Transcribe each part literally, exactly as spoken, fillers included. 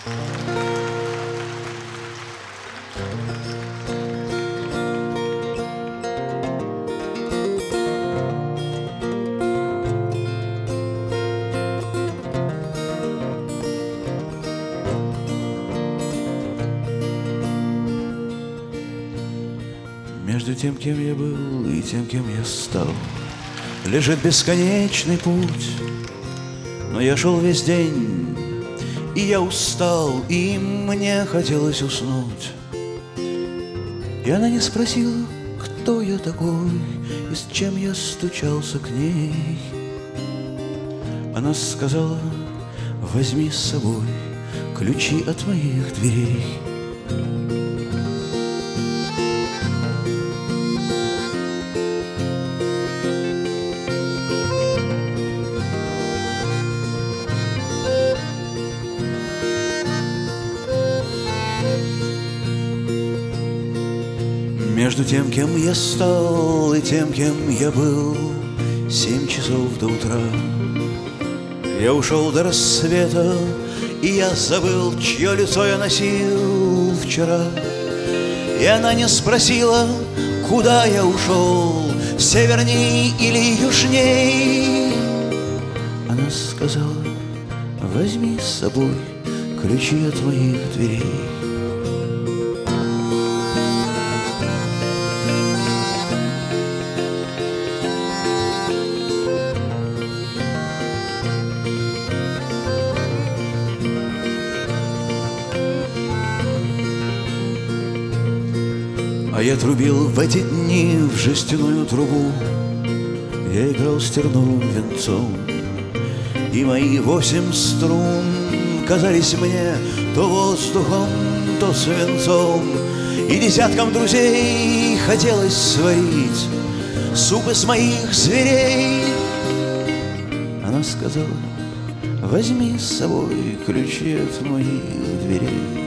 Между тем, кем я был, и тем, кем я стал, лежит бесконечный путь. Но я шел весь день, и я устал, и мне хотелось уснуть. И она не спросила, кто я такой, и с чем я стучался к ней. Она сказала: возьми с собой ключи от моих дверей. Между тем, кем я стал, и тем, кем я был, семь часов до утра. Я ушел до рассвета, и я забыл, чье лицо я носил вчера. И она не спросила, куда я ушел, северней или южней. Она сказала: возьми с собой ключи от моих дверей. А я трубил в эти дни в жестяную трубу, я играл с терновым венцом, и мои восемь струн казались мне то воздухом, то свинцом. И десяткам друзей хотелось сварить суп из моих зверей. Она сказала: возьми с собой ключи от моих дверей.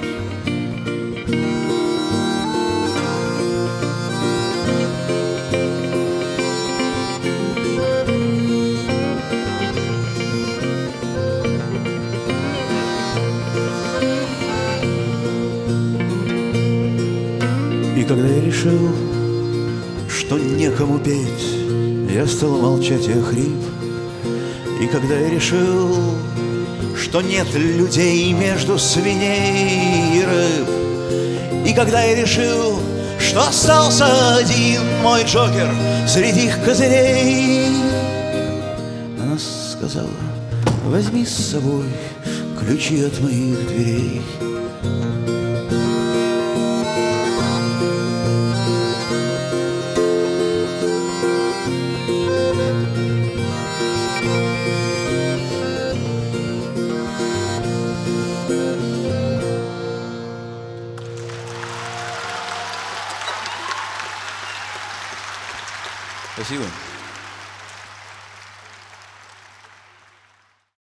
И когда я решил, что некому петь, я стал молчать и охрип. И когда я решил, что нет людей между свиней и рыб, и когда я решил, что остался один мой джокер среди их козырей, она сказала: возьми с собой ключи от моих дверей. Спасибо.